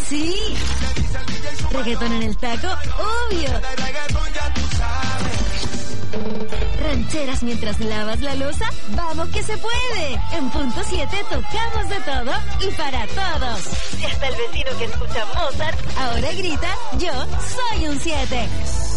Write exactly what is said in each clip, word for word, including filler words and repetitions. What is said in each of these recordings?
Sí. Reggaetón en el taco, obvio. Rancheras mientras lavas la loza, vamos que se puede. En punto siete tocamos de todo y para todos. Y hasta el vecino que escucha Mozart ahora grita, yo soy un siete.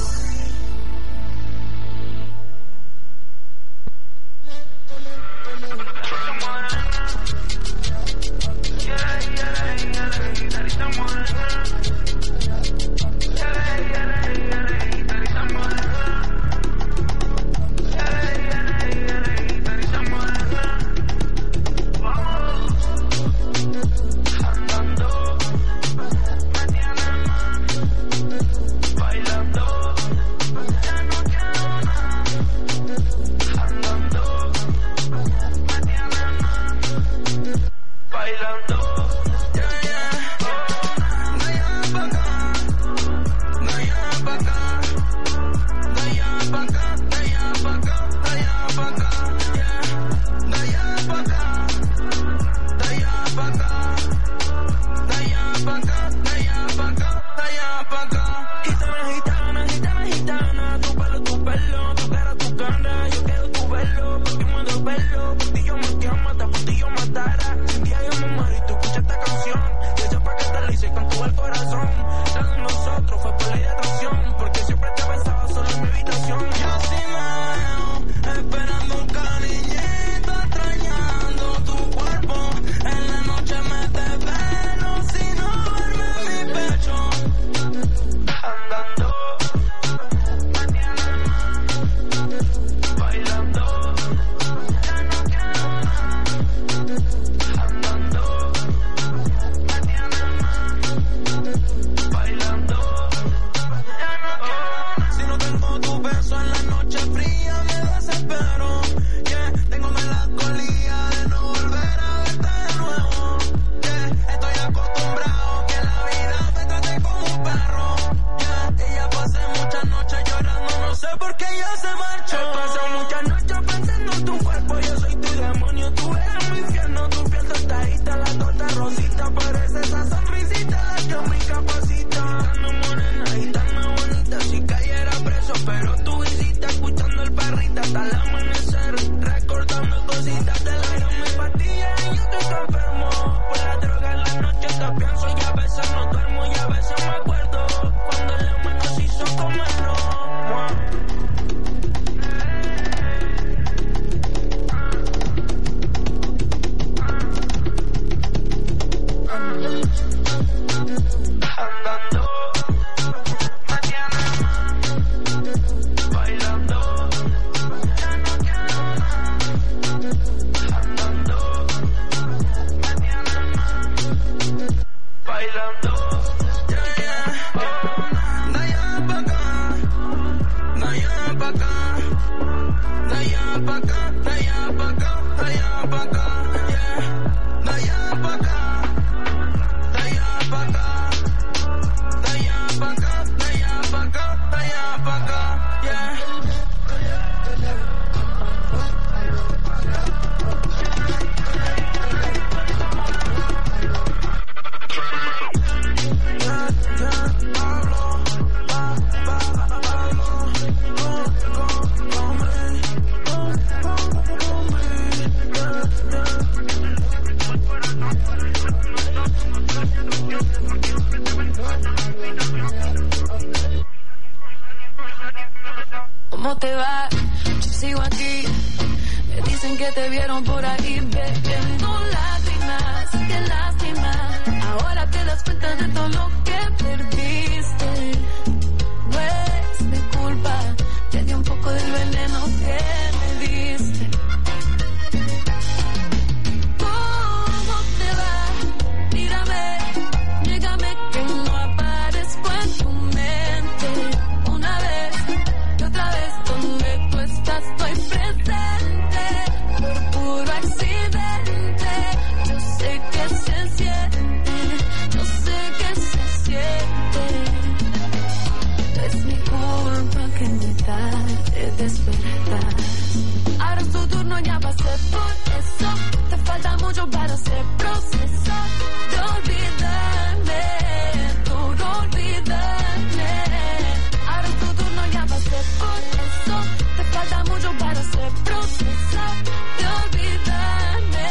¿Cómo te va? Yo sigo aquí. Me dicen que te vieron por ahí bebiendo lágrimas. Qué lástima. Ahora te das cuenta de todo lo que perdiste. No es mi culpa. Te di un poco del veneno que me diste. ¿Cómo te va? Mírame, llégame que no aparezco en tu mente. Una vez y otra vez donde tú estás estoy presente. Por puro accidente. Yo sé que se siente. Yo sé que se siente. Es mi culpa que me da de despertar. Ahora es tu turno, ya pasé por eso. Te falta mucho para hacer proceso de olvidarme. olvidarme. Ahora es tu turno, ya pasé por eso. Te falta mucho para hacer proceso de olvidarme.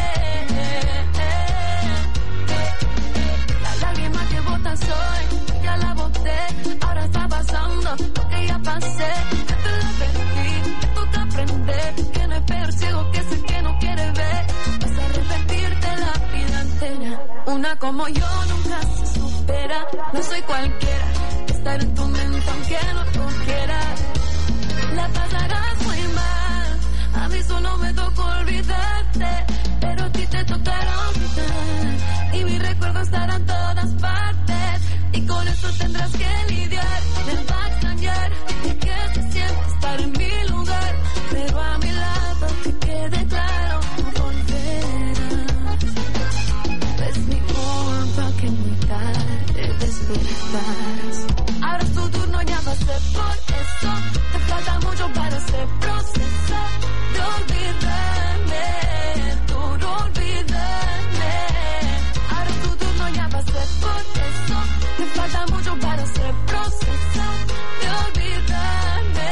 La lágrima que botas hoy, ya la boté. Ahora está pasando lo que ya pasé. Ya te lo advertí, te toca aprender. Que no es peor ciego que ese que no quiere ver. Vas a arrepentirte la vida entera. Una como yo nunca se supera. No soy cualquiera. Estar en tu mente aunque no lo quiera. La pasarás muy mal. A mí solo me tocó olvidarte, pero a ti te tocará olvidar. Y mi recuerdo estará en todas partes. Y con eso tendrás que lidiar. Me va a extrañar de que se siente estar en mi lugar. Pero a mi lado que quede claro, no volverás. Es mi culpa que muy tarde despertas. Ahora es tu turno, ya pasé por eso. Te falta mucho para hacer proceso de olvidarme, duro olvidarme. Ahora es tu turno, ya pasé por eso. Te falta mucho para hacer proceso de olvidarme.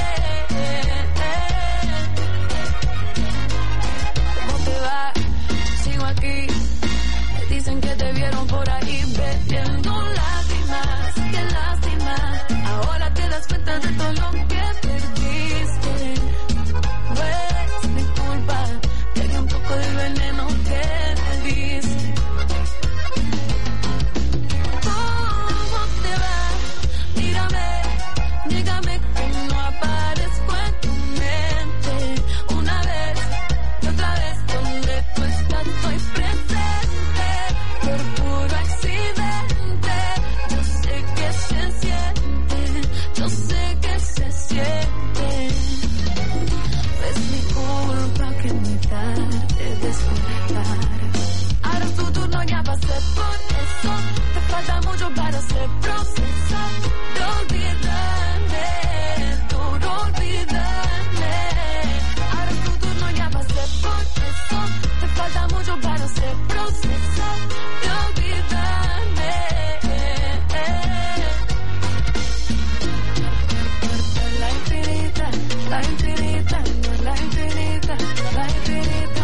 ¿Cómo te va? Sigo aquí. Me dicen que te vieron por ahí bebiendo lágrimas. Qué lástima. Ahora te das cuenta de todo lo que perdiste. No es mi culpa. Pegué un poco del veneno que te diste. ¿Cómo te va? Mírame, dígame que no aparezco en tu mente. Una vez y otra vez donde tú estás estoy presente. Por puro accidente. Yo sé que se siente, yo sé que se siente. Es mi culpa que muy tarde despertar. Ahora es tu turno, ya pasé por eso. Te falta mucho para hacer proceso de olvidarme, duro olvidarme. Ahora es tu turno, ya pasé por eso. Te falta mucho para hacer proceso de olvidarme. La infinita, la infinita, la infinita, la infinita.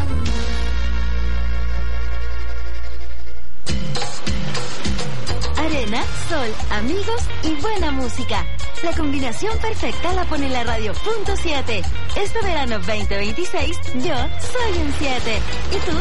Arena, sol, amigos y buena música. La combinación perfecta la pone la radio punto siete. Este verano veinte veintiséis, yo soy un siete. ¿Y tú?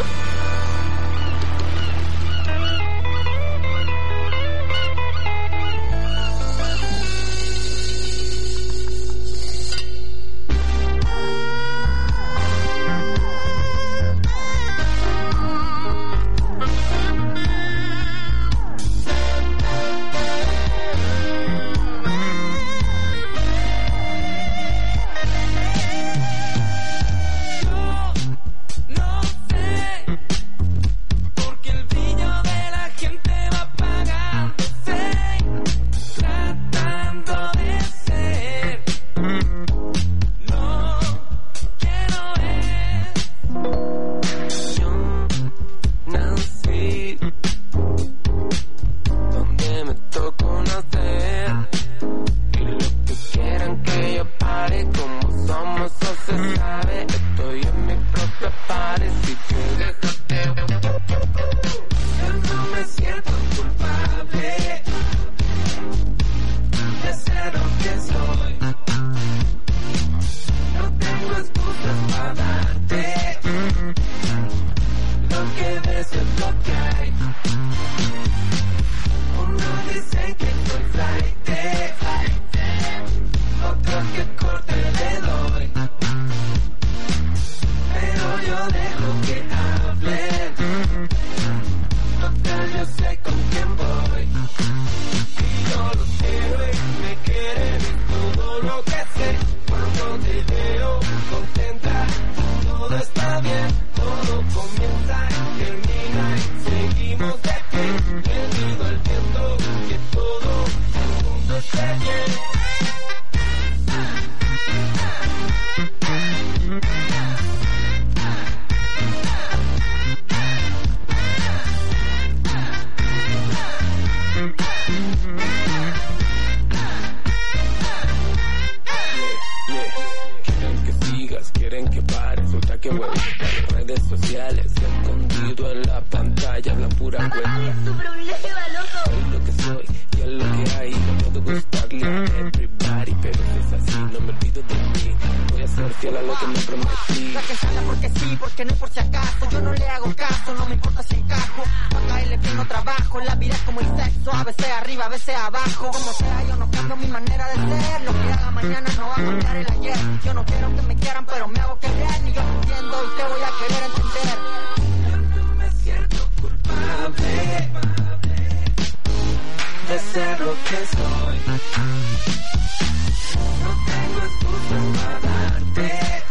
Redes sociales, escondido en la pantalla, hablan pura web. Es tu problema, loco. Soy lo que soy y es lo que hay. No puedo gustarle a everybody, pero si es así, no me olvido de mí. Voy a ser fiel a lo que me prometí. La que sale porque sí, porque no por si acaso. Yo no le hago caso, no me importa si encajo. A caerle bien no trabajo, la vida es como el sexo. A veces arriba, a veces abajo. Como sea, yo no cambio mi manera de ser. Lo que haga mañana no va a cambiar el ayer. Yo no quiero que me quieran, pero me hago querer. Ni yo no entiendo y te voy a querer entender. Yo no me siento culpable de ser lo que soy. No tengo excusas para darte.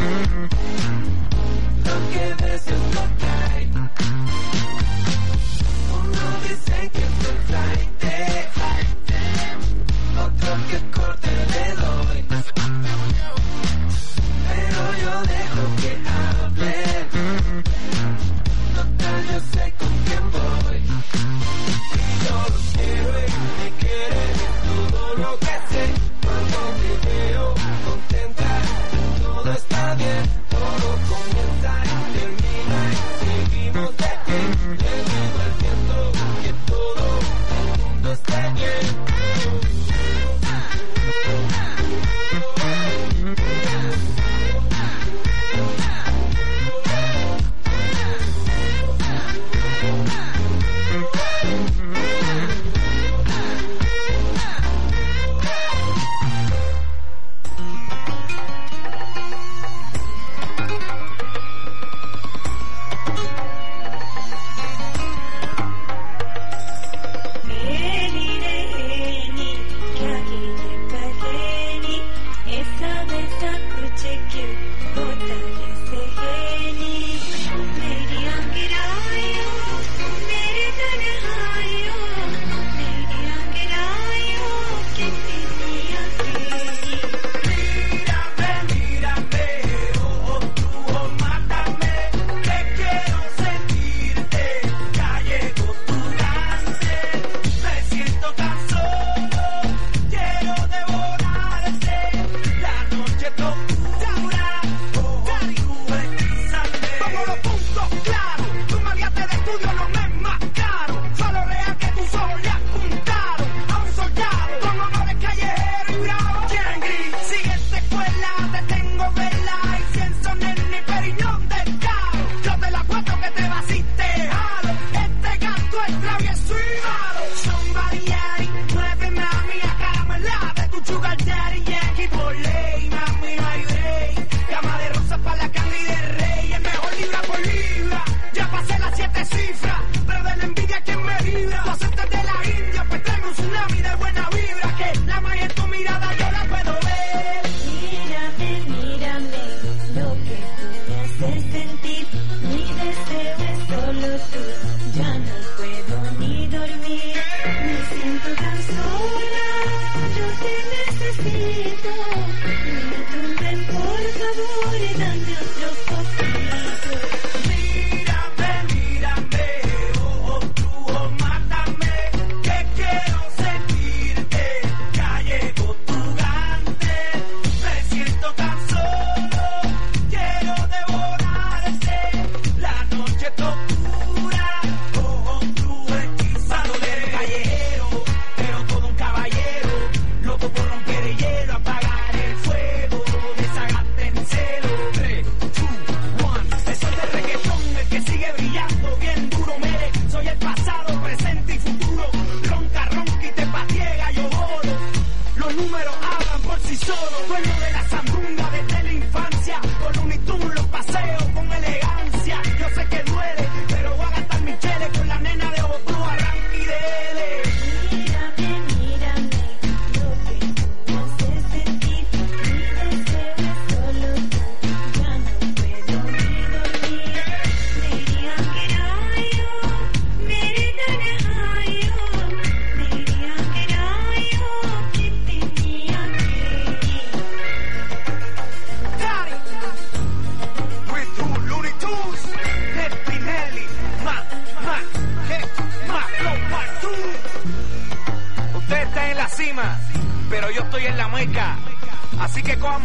Lo que ves es lo que hay. Uno dice que soy flight, otro que corte le doy. Pero yo dejo que haga.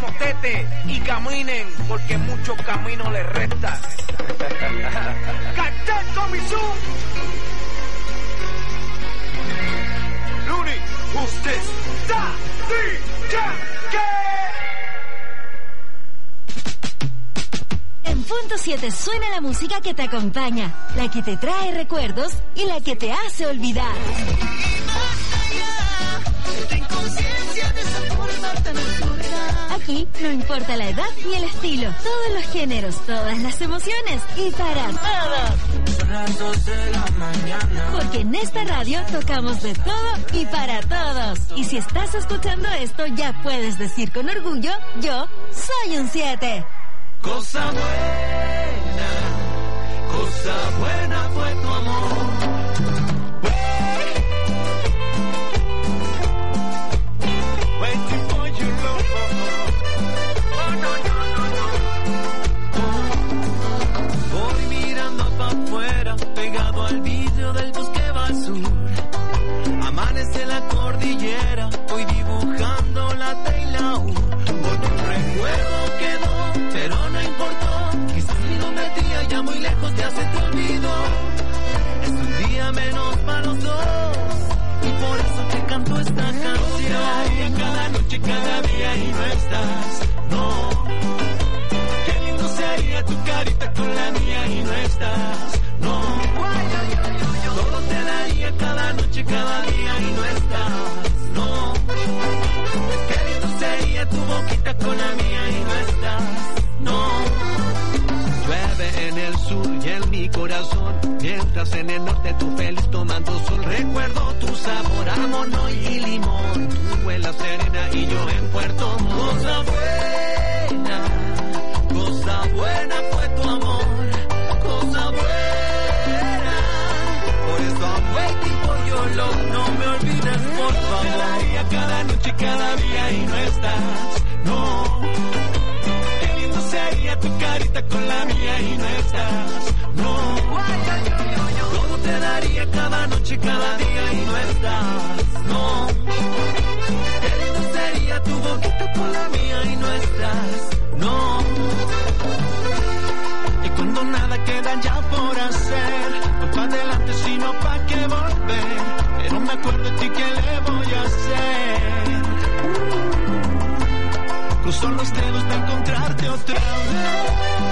motete y caminen, porque mucho camino les resta. ¡Cartel Comisión! Luni, usted está En punto siete suena la música que te acompaña, la que te trae recuerdos y la que te hace olvidar. Aquí no importa la edad ni el estilo, todos los géneros, todas las emociones y para todos. Porque en esta radio tocamos de todo y para todos. Y si estás escuchando esto, ya puedes decir con orgullo, yo soy un siete. Cosa buena, cosa buena fue tu amor. Waiting for your love. Oh, no, no, no, no. Voy mirando pa' afuera, pegado al vidrio del bosque va al sur. Amanece la cordillera, voy dibujando la T y la U. Porque un recuerdo quedó, pero no importó. Quizás mi nombre día ya muy lejos ya se te olvidó. Es un día menos para los dos, y por eso te canto esta canción. Cada noche, cada día y no estás, no. Qué lindo sería tu carita con la mía y no estás, no. Todo te daría cada noche, cada día y no estás, no. Qué lindo sería tu boquita con la mía y no estás, no. Llueve en el sur y en mi corazón, mientras en el norte tú feliz tomando sol. Recuerdo tu sabor a mono y limón, tú en la Serena y yo en Puerto Montt. Cosa buena, cosa buena fue tu amor, cosa buena. Por eso I'm waiting for your love, no me olvides por favor. Cada noche, cada día y no estás, no. Qué lindo sería tu carita con la mía y no estás, no. Todo te daría cada noche, cada día y no estás, no. Qué lindo sería tu boquita con la mía y no estás, no. Y cuando nada queda ya por hacer, no pa' adelante sino pa' que volver. Pero me acuerdo de ti, ¿qué le voy a hacer? Cruzo los dedos para encontrarte otra vez.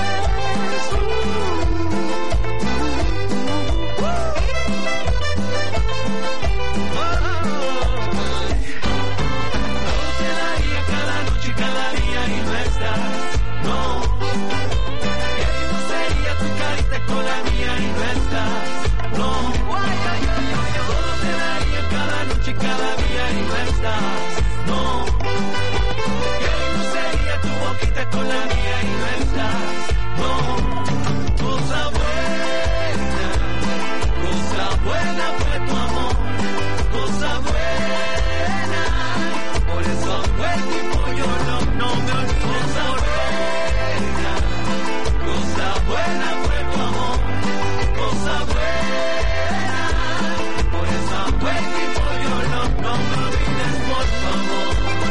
Con la mía y no estás, no. Cosa buena, cosa buena fue tu amor, cosa buena. Por eso fue tipo yo no, no me olvides. Cosa buena, cosa buena fue tu amor, cosa buena. Por eso fue tipo yo no, no me olvides por favor.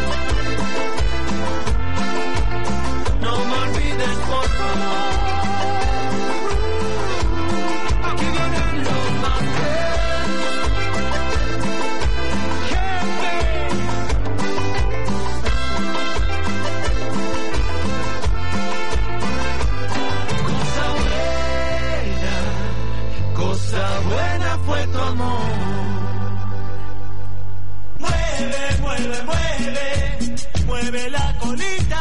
No me olvides, por favor. Aquí vienen los más Cosa buena, cosa buena fue tu amor. Mueve, mueve, mueve, mueve la colita.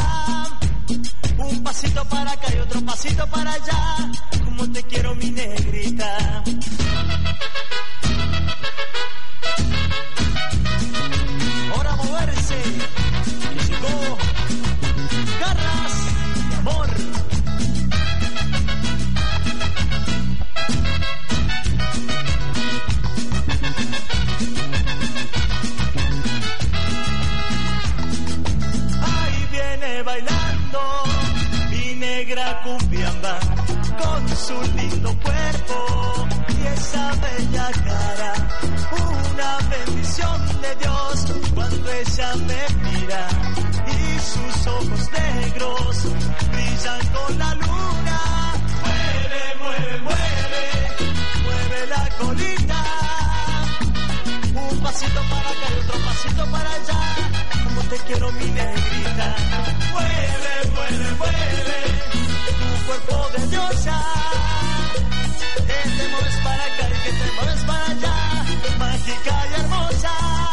Un pasito para acá y otro pasito para allá, como te quiero mi negrita. Ahora moverse, y llegó garras de amor. Ahí viene bailando mi negra cumbiamba. con su lindo cuerpo y esa bella cara. Una bendición de Dios cuando ella me mira y sus ojos negros brillan con la luna. Mueve, mueve, mueve, mueve la colita. Un pasito para acá y otro pasito para allá. Como te quiero, mi negrita. Mueve, mueve, mueve tu cuerpo de diosa. Que te mueves para acá y que te mueves para allá. Mágica y hermosa.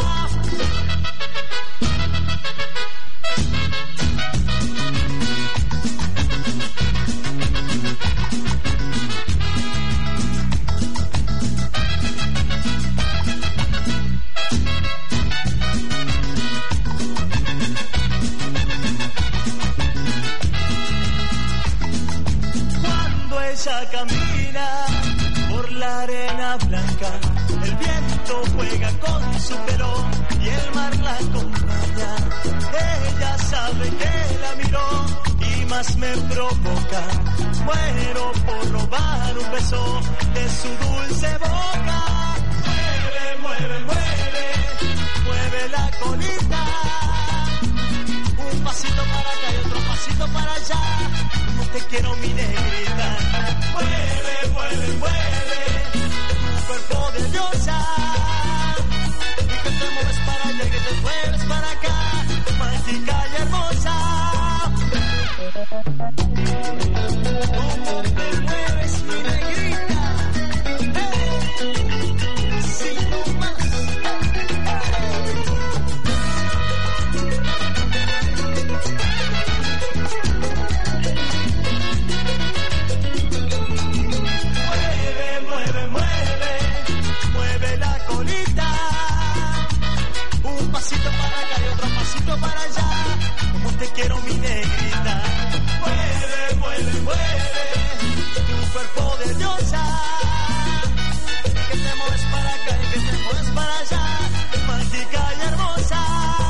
Ella camina por la arena blanca, el viento juega con su pelo y el mar la acompaña. Ella sabe que la miró y más me provoca. Muero por robar un beso de su dulce boca. Mueve, mueve, mueve, mueve la colita. Un pasito para acá y otro pasito para allá. Como te quiero, mi negrita. Mueve, mueve, mueve tu cuerpo de diosa. Y que te mueves para allá y que te mueves para acá. Mágica y hermosa. ¿Cómo te mueves, mi negrita? Hey, así nomás. Para allá, como te quiero, mi negrita. Mueve, mueve, mueve tu cuerpo de diosa. Y que te mueves para acá y que te mueves para allá. Mágica y hermosa.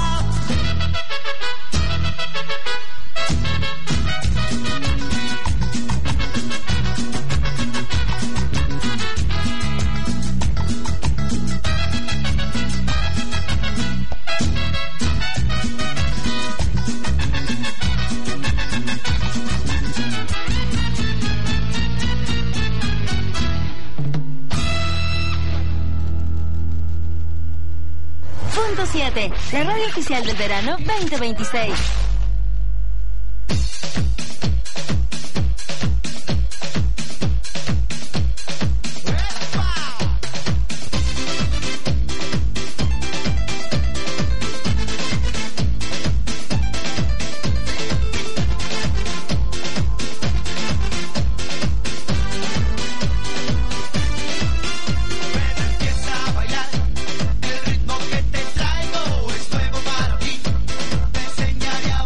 Punto siete, la radio oficial del verano veinte veintiséis. Empieza a bailar, el ritmo que te traigo es nuevo para ti. Te enseñaré a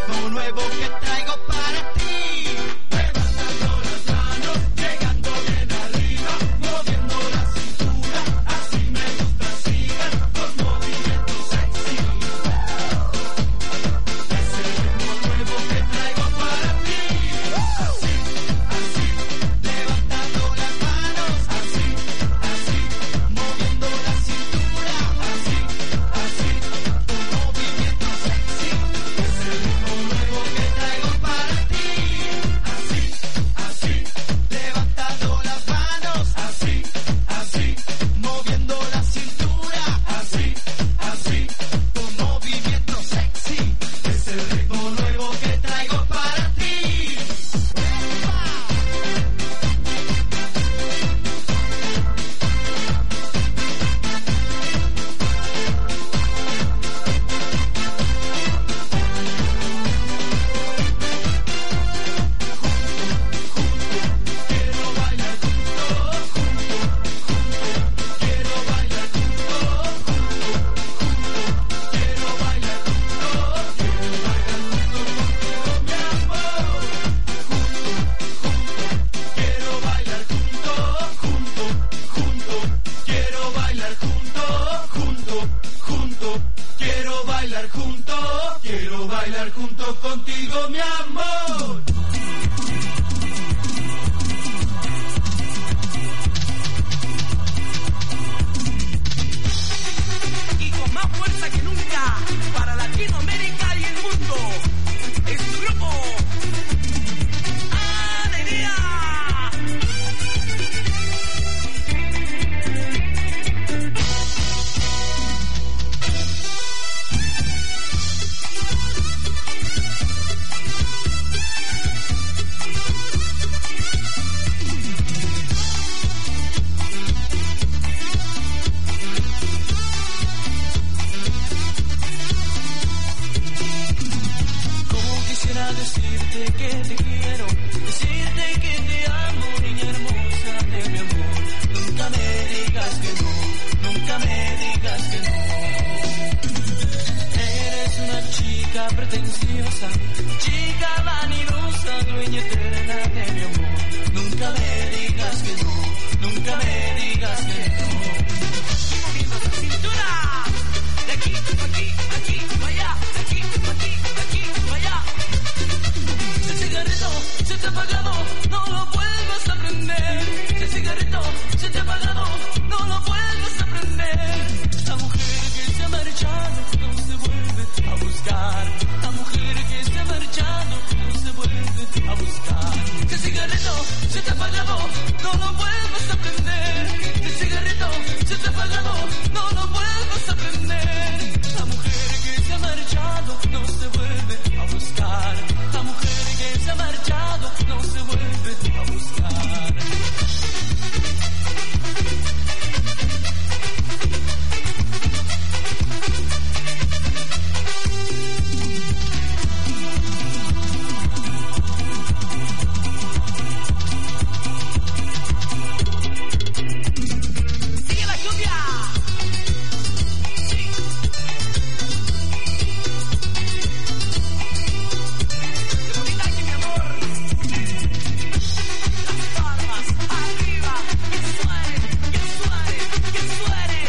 ritmo nuevo que traigo para ti. Levantando las manos, llegando bien arriba, moviendo la cintura, así me gusta, sigan con movimiento sexy. Es el ritmo nuevo que traigo para ti. Así, así, levantando las manos, así, así, moviendo la cintura, así, así, con movimiento sexy. Es el ritmo nuevo que traigo para ti. Así, así, levantando las manos, así, así, moviendo la cintura, así, así, con movimiento sexy. Es el ritmo nuevo que traigo para ti. Quiero bailar junto, junto, junto. Quiero bailar junto, junto, junto. Quiero bailar junto, quiero bailar junto contigo, mi amor. Junto, junto. Quiero bailar junto, junto, junto. Quiero bailar junto, junto, junto. Quiero bailar junto, quiero bailar junto contigo, mi amor. Y con más fuerza que nunca para Latinoamérica y el mundo. Es tu grupo Alegría. Como quisiera decirte que te quiero, decirte que te amo, niña hermosa de mi amor. Nunca me digas que no, nunca me digas que no. Eres una chica pretenciosa, chica vanidosa, dueña eterna de mi amor. Nunca me digas que no, nunca me digas que no. Y moviendo esa cintura, de aquí, pa' aquí, aquí, pa' allá, de aquí, pa' aquí, de aquí, pa' allá. El cigarrito se te ha apagado, no lo vuelvas a prender. El cigarrito se te ha apagado, no lo vuelvas a prender. La mujer que se ha marchado no se vuelve a buscar. La mujer que se ha marchado no se vuelve a buscar. El cigarrito se te ha apagado, no lo vuelvas a prender. El cigarrito se te ha apagado, no lo vuelvas a prender. La mujer que se ha marchado no se vuelve a buscar. La mujer que se ha marchado no se vuelve a buscar. Sigue la cumbia. Sí. Qué bonita aquí, mi amor. Las palmas arriba, que suenen, que suenen, que suenen.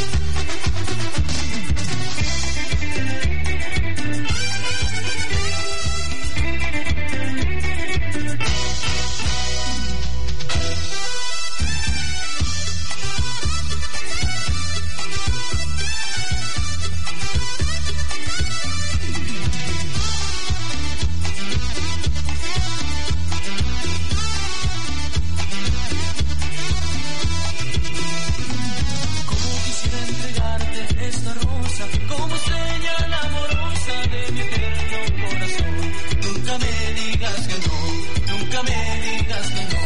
Como quisiera entregarte esta rosa como señal amorosa de mi eterno corazón. Nunca me digas que no, nunca me digas que no.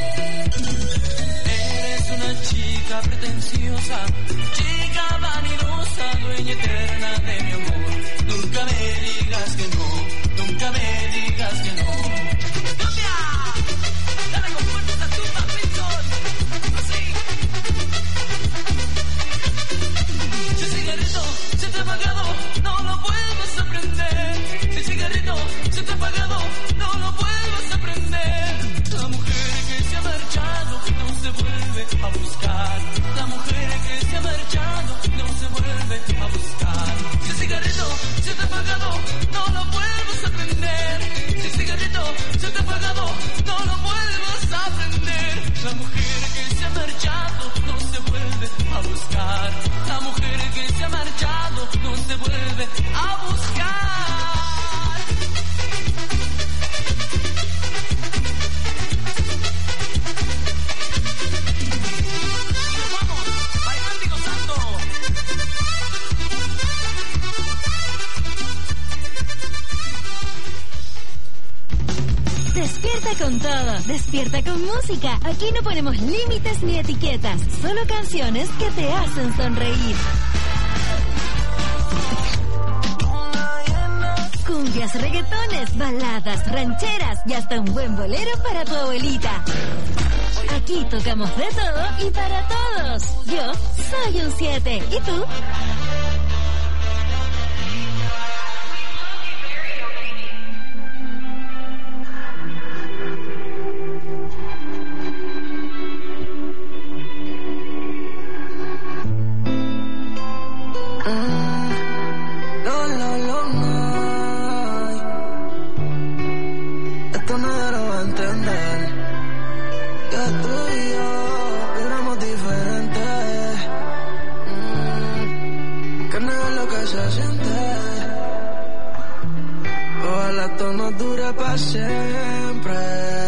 Eres una chica pretenciosa, chica vanidosa, dueña eterna de mi amor. Nunca me digas que no, nunca me digas que no. ¡Cumbia! Dale con fuerza a tu papizón. Así. Si el cigarrito se te ha apagado, no lo vuelvas a prender. Si el cigarrito te ha pagado, no lo vuelvas a prender. La mujer que se ha marchado no se vuelve a buscar. La mujer que se ha marchado no se vuelve a buscar. Si el cigarrito se te ha apagado, no lo vuelvas a prender. Si el cigarrito se te ha apagado, no lo vuelvas a prender. La mujer que se ha marchado no se vuelve a buscar. La mujer que se ha marchado no se vuelve a buscar. Despierta con todo, despierta con música. Aquí no ponemos límites ni etiquetas, solo canciones que te hacen sonreír. Cumbias, reggaetones, baladas, rancheras y hasta un buen bolero para tu abuelita. Aquí tocamos de todo y para todos. Yo soy un siete. ¿Y tú? Siempre,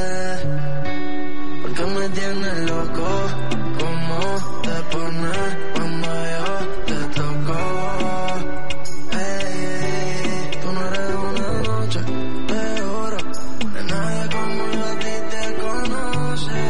porque me tienes loco. ¿Cómo te pones cuando yo te toco? Hey, tú no eres una noche de oro, de nadie como yo a ti te conoce.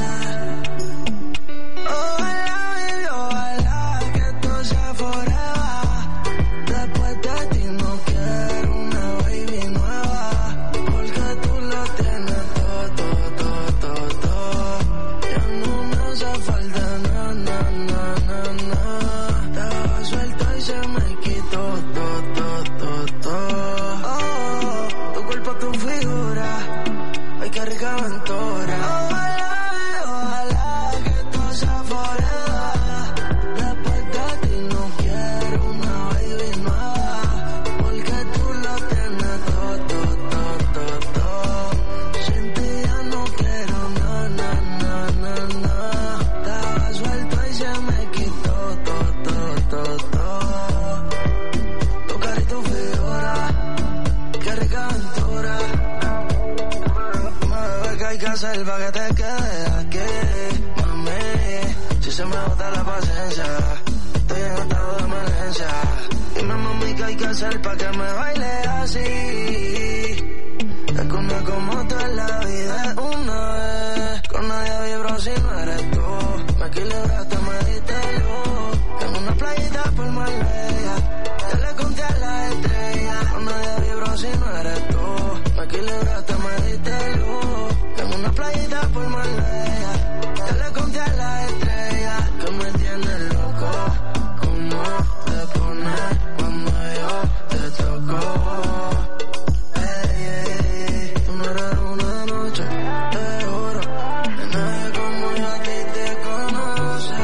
Ojalá, baby, ojalá que esto sea forever. Después de ti no quiero una baby nueva, porque tú lo tienes todo, todo, todo, todo. Ya no me hace falta nada, nada, nada, nada. Estaba suelta y se me quitó todo, todo, todo, todo. Oh, tu cuerpo, tu figura, ay, qué rica aventura. Ojalá, ojalá que esto sea forever. Después de ti no quiero una baby nueva, porque tú lo tienes todo, todo, todo, todo. Sin ti ya no quiero nada, nada, nada, nada. Estaba suelto y se me quitó todo, todo, todo, todo. Tu cara y tu figura, qué rica aventura. Mami, ¿qué hay que hacer pa' que te quedes aquí? Mami, si se me agota la paciencia, estoy en estado de emergencia. Dime, mami, ¿qué hay que hacer pa' que me baile así? Es que una como tú en la vida es una vez. Con nadie vibro si no eres tú. Me equilibraste, me diste luz. En una playita por Marbella, te le conté a la estrella. Con nadie vibro si no eres tú. Me equilibraste, me diste luz. En una playita por Marbella, te le conté a la estrella. Que me tienes loco. ¿Cómo te pones cuando yo te toco? Hey, hey, hey. Tú no eres una noche de oro, de nadie como yo a ti te conoce.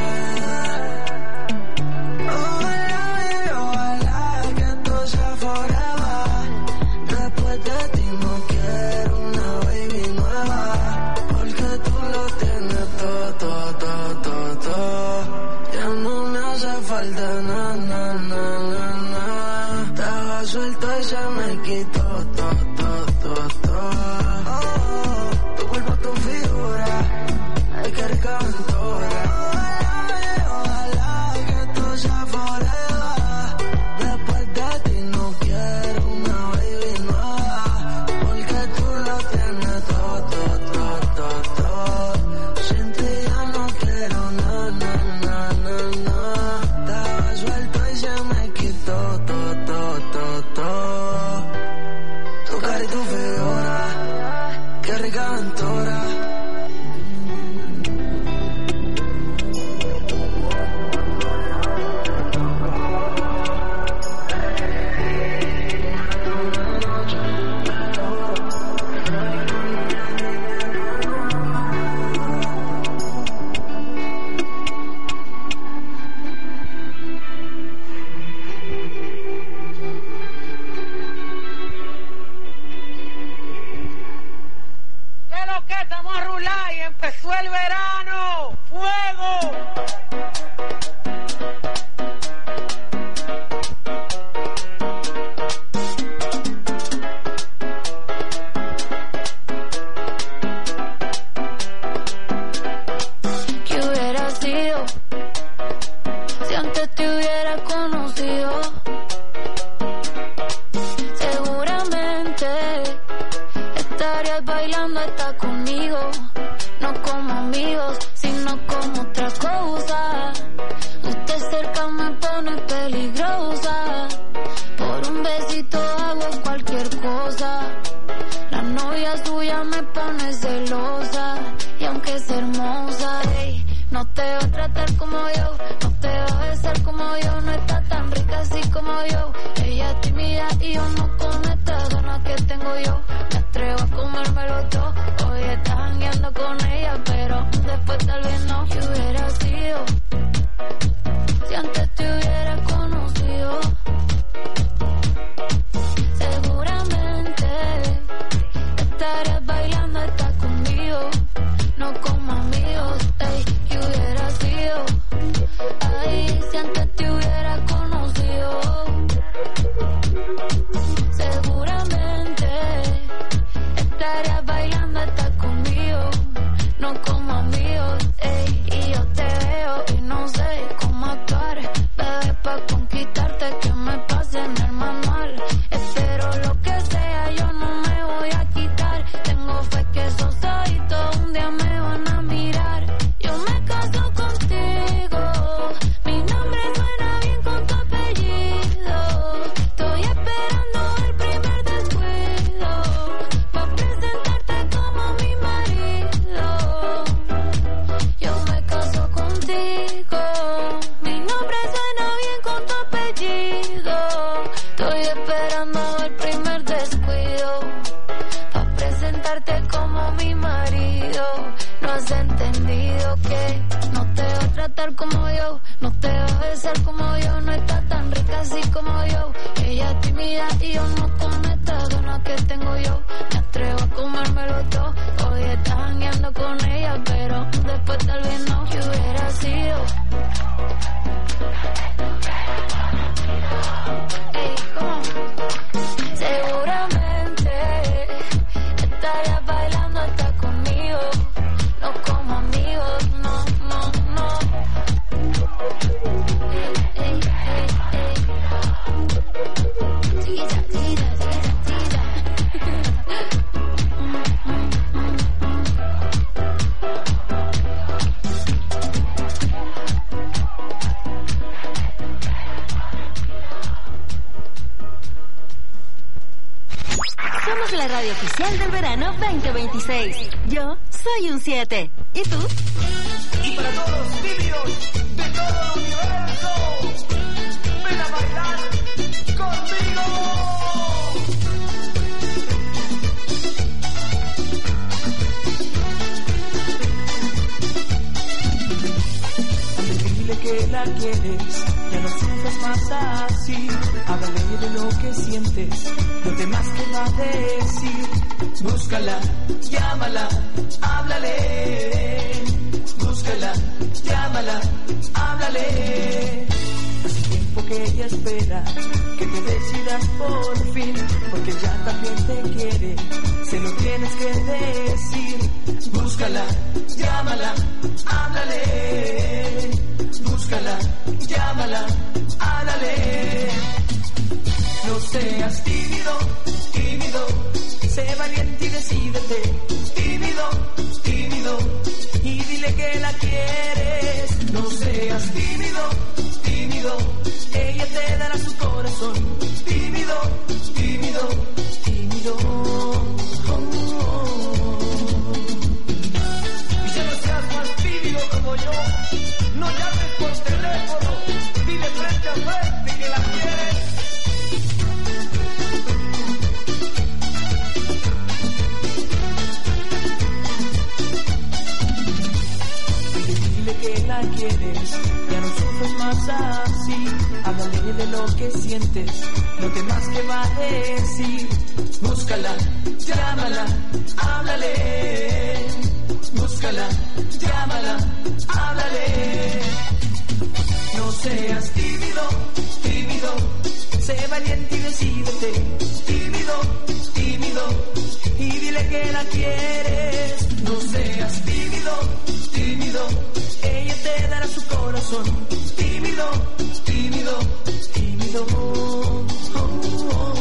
Ojalá, baby, ojalá que esto sea forever. Después de ti no quiero una baby nueva, porque tú lo espectacular y empezó el verano. ¡Fuego! ¿Qué hubiera sido si antes te hubiera conocido? Seguramente estarías bailando hasta conmigo, no como amigos, sino como otra cosa. Usted cerca me pone peligrosa, por un besito hago cualquier cosa. La novia suya me pone celosa, y aunque es hermosa, ey, no te va a tratar como yo, no te va a besar como yo, no está tan rica así como yo. Ella es tímida y yo no con estas ganas que tengo yo. Me atrevo a comérmelo todo, hoy estás jangueando con ella, pero después tal vez no. ¿Qué hubiera sido si antes te hubiera conocido? Seguramente estarías bailando hasta conmigo, no como amigos, ey. ¿Qué hubiera sido? Ay, si antes te hubiera conocido. Seguramente estarías bailando hasta conmigo, no como amigos, ey. Y yo te veo y no sé cómo actuar, bebé, pa' conquistarte que me pase en el manual. Espero lo que sea, yo no me voy a quitar. Tengo fe que sos soy, todo un día me van a mirar. Yo me caso contigo, mi nombre suena bien con tu apellido. Estoy esperando el primer descuido, pa' presentarte como mi marido. Yo me caso contigo, mi nombre suena bien con tu apellido. Estoy esperando el primer descuido, pa' presentarte como mi marido. No has entendido que no te va a tratar como yo, no te va a besar como yo, no está tan rica así como yo. Ella es tímida y yo no con estas ganas que tengo yo. Me atrevo a comérmelo todo, hoy estás jangueando con ella, pero después tal vez no. ¿Qué hubiera sido? Ey, ¿cómo? Seguramente estarías bailando hasta conmigo, no como amigos, no, no, no. Ey, ey, ey, ey. Tira, tira, tira, tira. Somos la radio oficial del verano veinte veintiséis. Yo soy un siete. ¿Y tú? Y para todos los niños de todo el universo, ven a bailar conmigo. Dile que la quieres, ya no sufras más así. Háblale de lo que sientes, lo demás que va a decir. Búscala, llámala, háblale. Búscala, llámala, háblale. Hace tiempo que ella espera que te decidas por fin, porque ya también te quiere, se lo tienes que decir. Búscala, llámala, háblale. Búscala, llámala, háblale. No seas tímido, tímido, sé valiente y decídete. Tímido, tímido, y dile que la quieres. No seas tímido, tímido, ella te dará su corazón. Tímido, tímido, tímido. Oh, oh. Y si no seas más tímido como yo, no llames por teléfono, dile frente a frente que la quieres. Dile que la quieres, ya no sufres más así. Háblale de lo que sientes, lo demás que va a decir. Búscala, llámala, háblale. búscala, llámala, háblale. No seas tímido, tímido, sé valiente y decídete. Tímido, tímido, y dile que la quieres. No seas tímido, tímido, ella te dará su corazón. Tímido, tímido, tímido. Oh, oh, oh.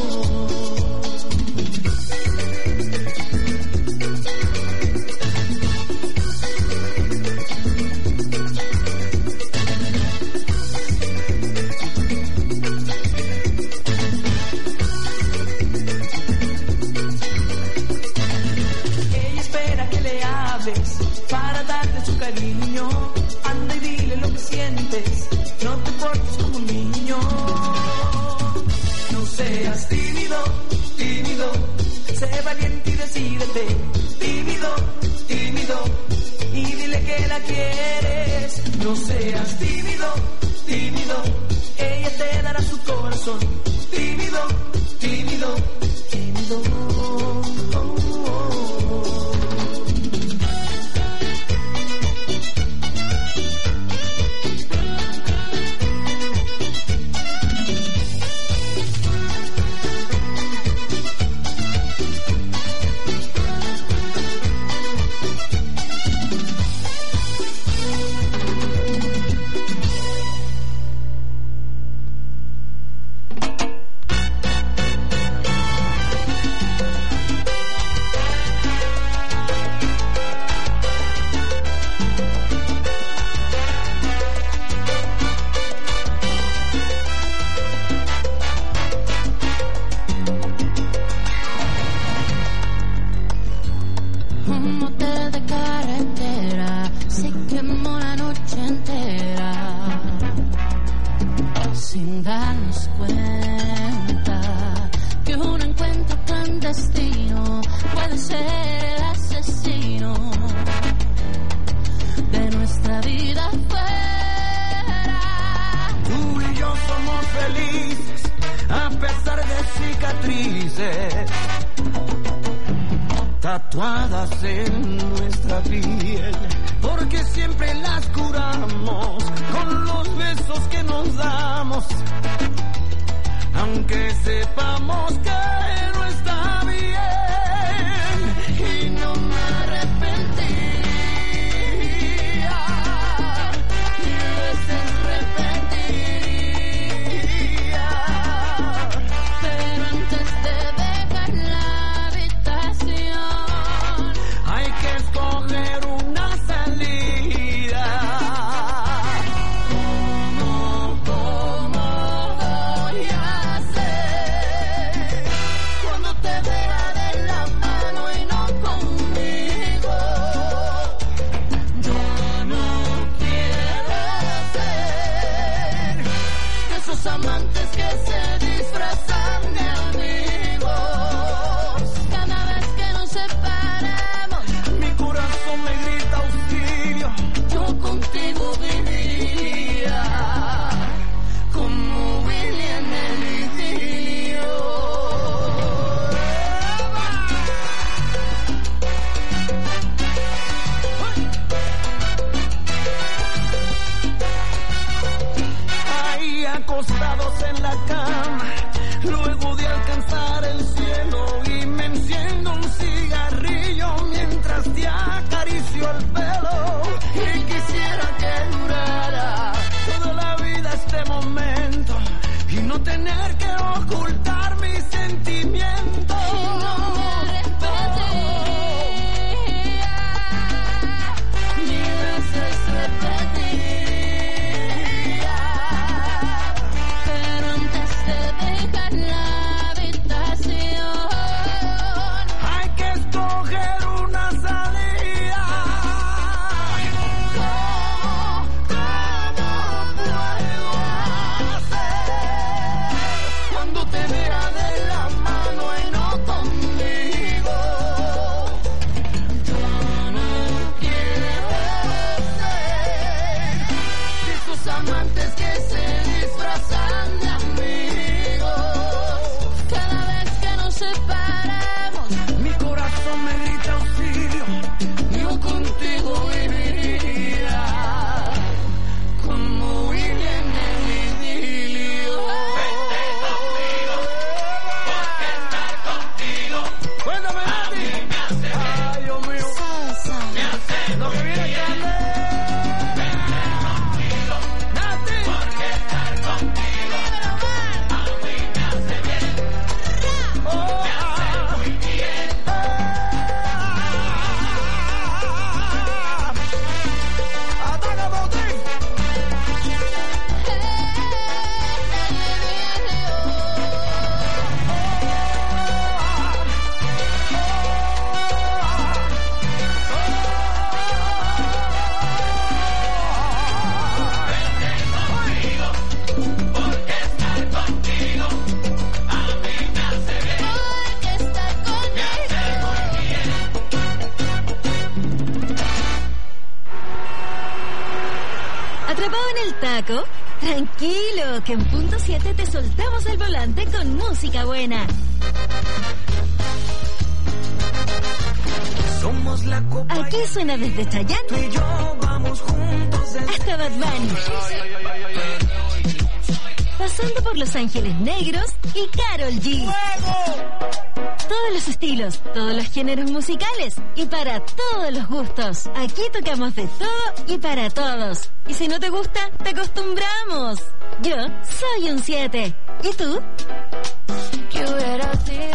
Para darte su cariño, anda y dile lo que sientes, no te portes como un niño. No seas tímido, tímido, sé valiente y decídete. Tímido, tímido, y dile que la quieres. No seas tímido, tímido, ella te dará su corazón. Tímido, tímido, tímido. Oh, oh, oh. Tatuadas en nuestra piel, porque siempre las curamos con los besos que nos damos, aunque sepamos que no está bien, y no me arrepentiría, y veces repetiría, pero antes de dejar la habitación hay que escoger una salida. ¿Cómo, cómo voy a hacer cuando te vea de la mano y no conmigo? Yo no quiero ser de esos amantes que se disfrazan de amigos. Cada vez que nos separamos, mi corazón me grita auxilio. Yo contigo vivía como Willy en el idilio. Ahí acostados en la cama, luego de alcanzar el cielo, y me enciendo un cigarrillo mientras te acaricio el pelo, y quisiera que durara toda la vida este momento y no tener que ocultar mis sentimientos. No me arrepentiría, ni veces repetiría, pero antes de dejar la habitación hay que escoger una salida. ¿Cómo, cómo puedo hacer cuando te vea de la mano y no conmigo? Yo no quiero ser de esos amantes que se disfrazan de amigos. Cada vez que nos separamos, mi corazón me grita auxilio. Yo con Ay, Dios mío. Lo que viene es grande. Nati. Porque estar contigo a mí me hace bien. Oh, me hace muy bien. Ataca, Bautín. ¿Atrapado en el taco? Tranquilo, que en punto siete te soltamos el volante con música buena. Somos la copa. Aquí suena desde Chayanne Tú y yo vamos juntos desde hasta Bad Bunny, pasando por Los Ángeles Negros y Karol G. Todos los estilos, todos los géneros musicales y para todos los gustos. Aquí tocamos de todo y para todos. Y si no te gusta, te acostumbramos. Yo soy un siete. ¿Y tú? ¿Qué hubiera sido?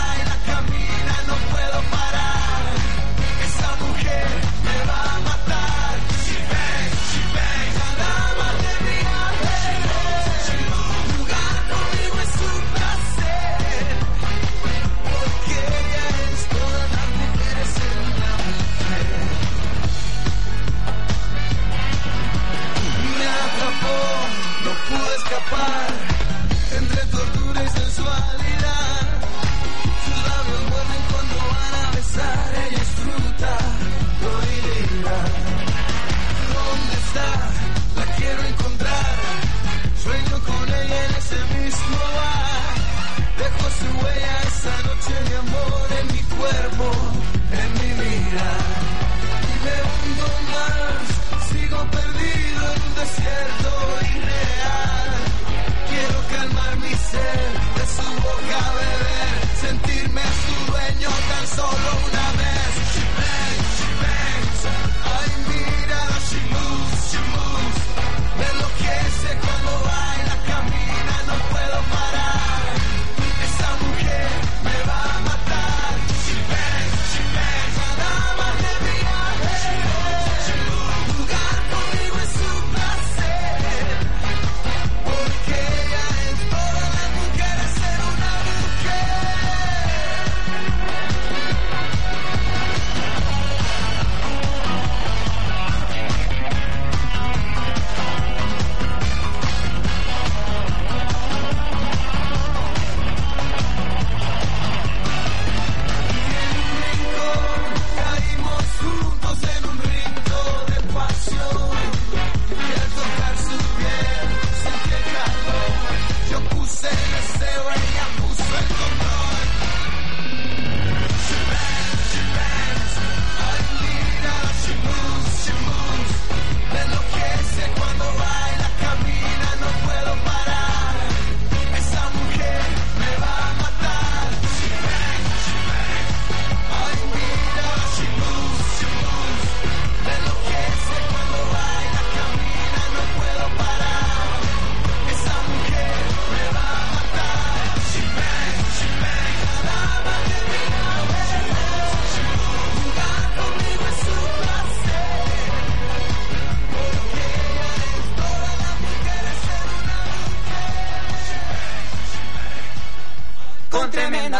Esa mujer me va a matar.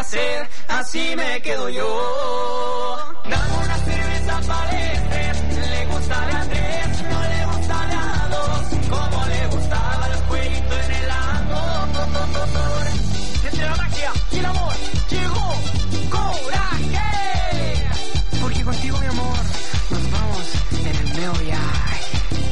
hacer, así me quedo yo. Dame una cerveza para Andrés, le gusta de Andrés, no le gusta de a dos, como le gustaba el jueguito en el amor. Entre la magia y el amor llegó Coraje, porque contigo mi amor nos vamos en el nuevo viaje.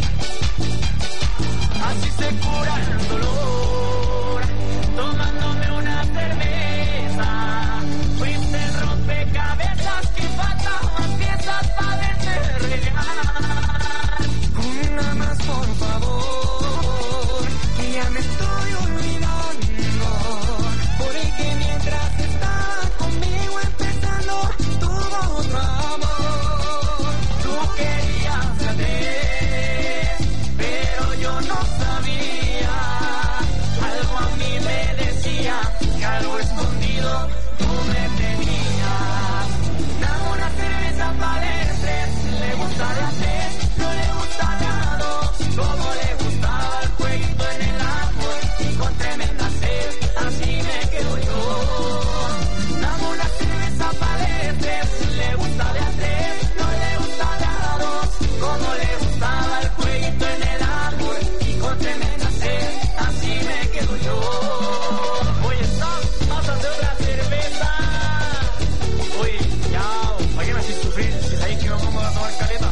Así se cura el dolor, tomándome una cerveza. Fuiste el rompecabezas que faltaban piezas para verte regalar. Una más por favor, que ya me estoy olvidando, porque mientras estaba conmigo empezando tuvo otro amor. Tú querías saber, pero yo no sabía. Algo a mí me decía que algo escondido tú me tenías. Dame una cerveza para el tres, le gusta de a tres, no le gusta de a dos, como le gustaba el jueguito en el amor y con tremenda sed, así me quedo yo. Dame una cerveza para el tres, le gusta de a tres, no le gusta de a dos, como le gustaba el jueguito en el amor y con tremenda sed, así me quedo yo. Oye, stop, pásate otra cerveza. Oye, ya, ¿para qué me haces sufrir? Si sabéis que no vamos a tomar caleta.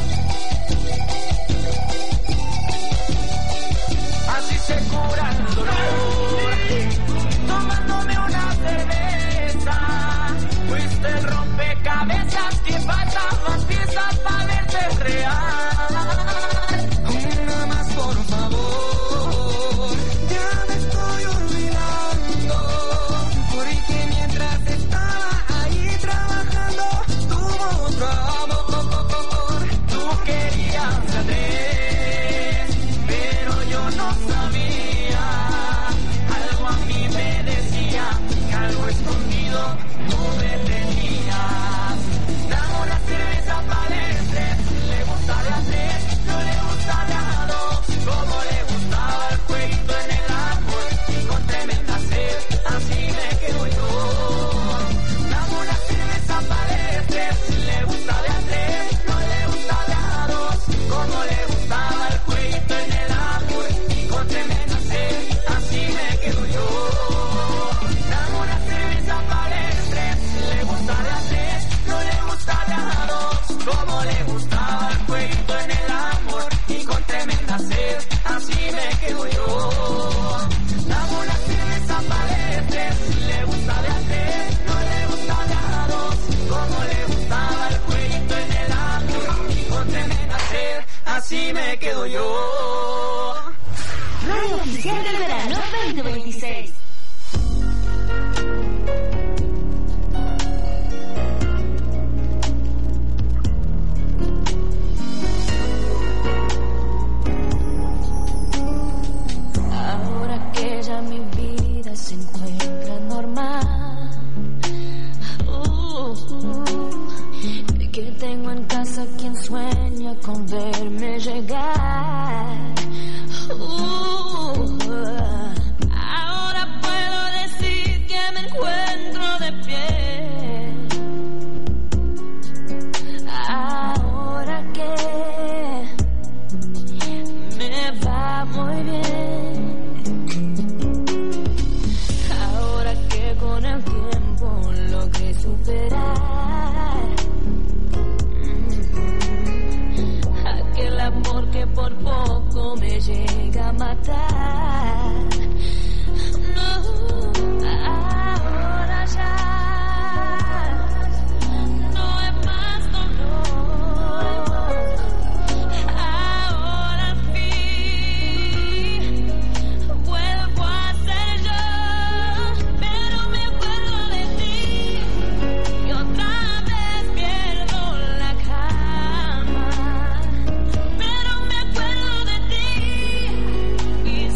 Así se cura el dolor, tomándome una cerveza. Fuiste el rompecabezas que faltaban piezas para verte real. Una más por favor, ya me estoy olvidando, porque mientras estaba ahí trabajando tuvo otro amor. Tú querías saber, pero yo no sabía. Algo a mí me decía que algo escondido tú me tenías. Dame una cerveza para el tres, le gusta de a tres, no le gusta de a dos, como le gustaba el jueguito en el amor y con tremenda sed, así me quedo yo. Dame una cerveza para el tres, le gusta de a tres, no le gusta de a dos, como le gustaba el jueguito en el amor y con tremenda sed, así me quedo yo. Dame una cerveza para el tres, le gusta de a tres, no le gusta de a dos, como le gustaba el jueguito en el amor y con tremenda sed, así me quedo yo. Dame una cerveza para el tres, le gusta de a tres, no le gusta de a dos, como le gustaba el jueguito en el amor y con tremenda sed, así me quedo yo. Radio Oficial del Verano veinte veintiséis. Ahora que ya mi vida se encuentra normal, uh, uh, que tengo en casa quien sueña con verme llegar. Uh, ahora puedo decir que me encuentro de pie. Ahora que me va muy bien. Ahora que con el tiempo logré superar mm, aquel amor que por poco me llega a matar. No, ahora ya no es más dolor. Ahora al fin vuelvo a ser yo, pero me acuerdo de ti y otra vez pierdo la calma. Pero me acuerdo de ti y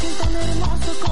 tan hermoso